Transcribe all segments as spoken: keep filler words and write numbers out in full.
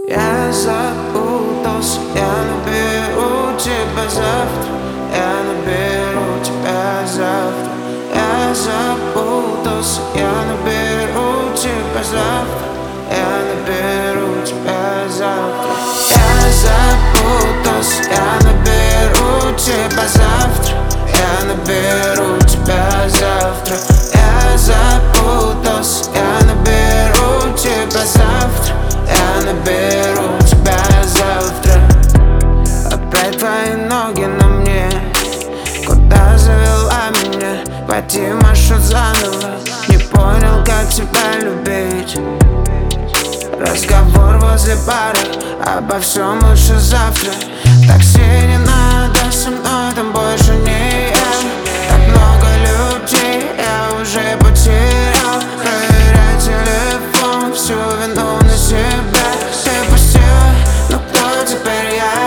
Я запутался, я наберу тебя завтра. Я наберу тебя завтра. Я запутался, я наберу тебя завтра. Я наберу тебя завтра. Я запутался, я наберу тебя завтра. Я наберу тебя завтра. Я запутался, я наберу тебя завтра. Я наберу тебя завтра. Опять твои ноги на мне. Куда завела меня? Пойти маршрут заново. Не понял, как тебя любить. Разговор возле бара. Обо всем лучше завтра. Такси не надо, со мной там больше не я. Так много людей я уже потерял. Проверяй телефон, всю вину на себя. Ты пустила, но кто теперь я?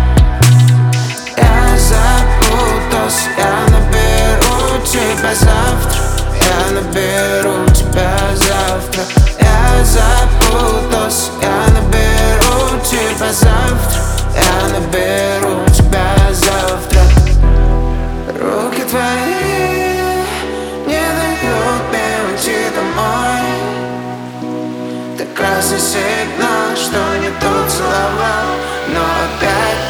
Я запутался, я наберу тебя завтра. Я наберу тебя завтра. Я запутался, я наберу тебя завтра. Я наберу тебя завтра. Руки твои не дают мне уйти домой. Ты красный сигнал, что не тут целовал, но опять